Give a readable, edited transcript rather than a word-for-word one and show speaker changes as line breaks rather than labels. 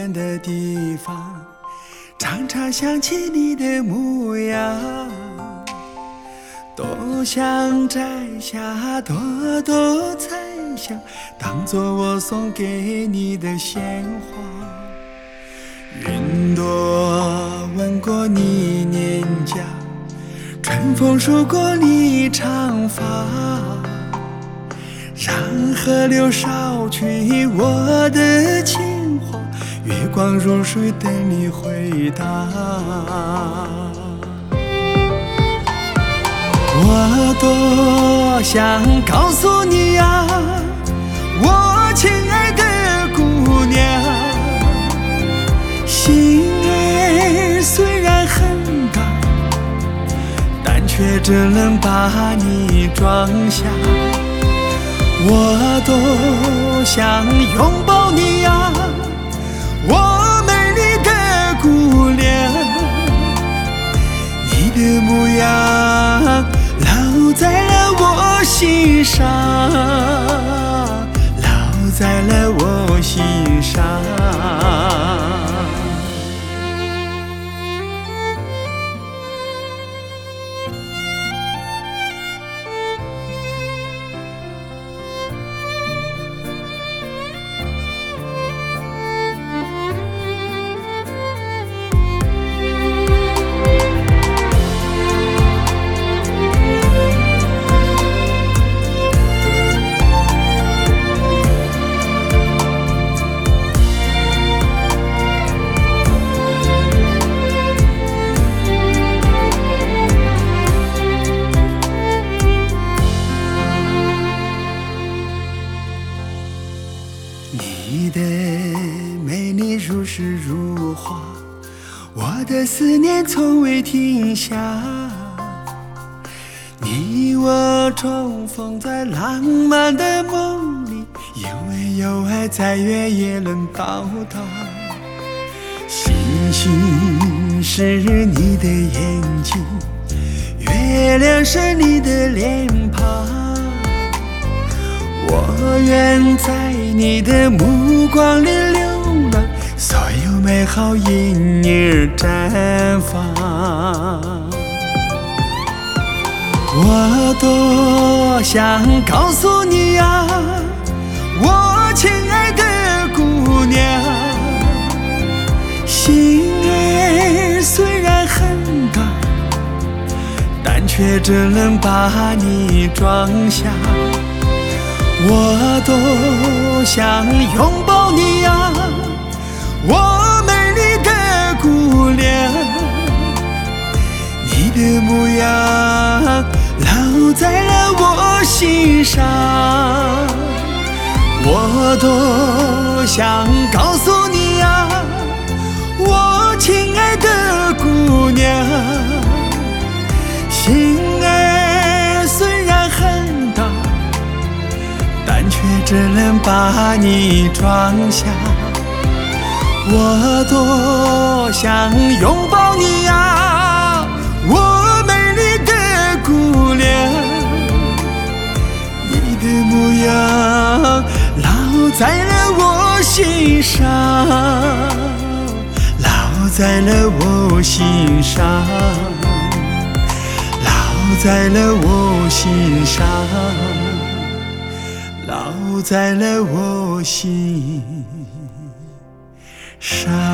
远的地方，常常想起你的模样，多想摘下朵朵彩霞，当作我送给你的鲜花。云朵吻过你脸颊，春风拂过你长发，让河流烧去我的情话，月光如水等你回答。我多想告诉你啊，我亲爱的姑娘，心儿虽然很大，但却只能把你装下。我多想拥抱你啊，我美丽的姑娘，你的模样烙在了我心上，烙在了我心上。你的美丽如诗如画，我的思念从未停下。你我重逢在浪漫的梦里，因为有爱，再远也能到达。星星是你的眼睛，月亮是你的脸庞，我愿在你的目光里流浪，所有美好因你而绽放。我多想告诉你啊，我亲爱的姑娘，心儿虽然很大，但却只能把你装下。我多想拥抱你啊，我美丽的姑娘，你的模样烙在了我心上。我多想告诉你啊，我亲爱的姑娘，心儿虽然很大，但却只能把你装下。我多想拥抱你啊，我美丽的姑娘，你的模样烙在了我心上，烙在了我心上，烙在了我心上，烙在了我心上。